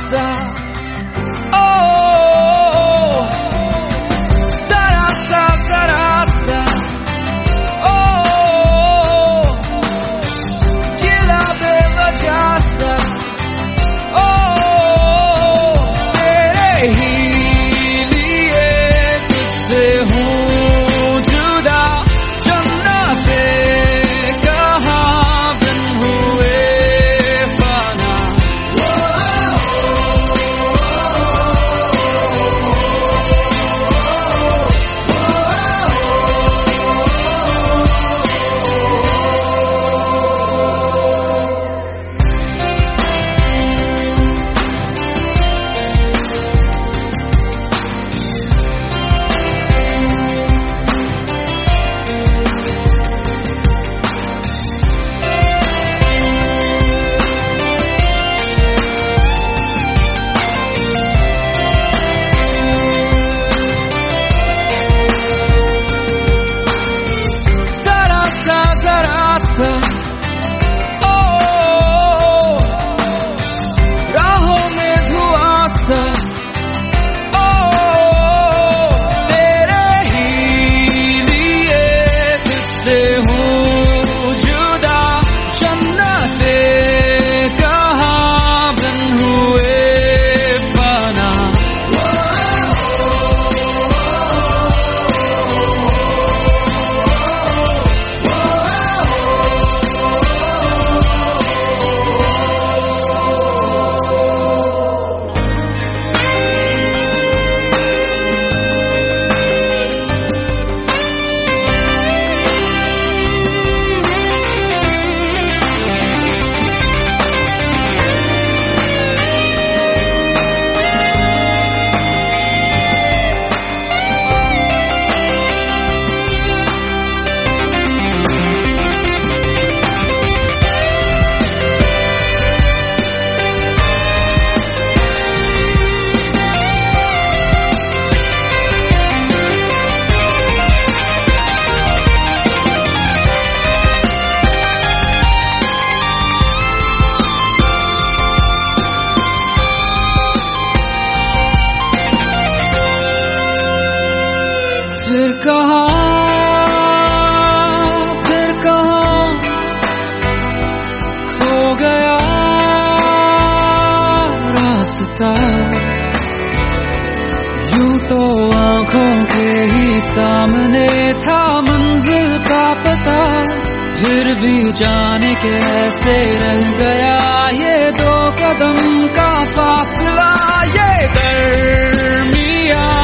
सा ओ जरा सा ओ गिला बेवजह सा ओ तेरे ही लिए तुझसे हूँ जुदा जन्नते कहाँ बिन हुए फना राहों में धुआं सा ओ तेरे ही लिए तुझसे हूँ जुदा जन्नते कहाँ बिन हुए फना फिर कहाँ खो गया रास्ता यूं तो आँखों के ही सामने था मंजिल का पता फिर भी जाने कैसे रह गया ये 2 कदम का फासला ये दरमियाँ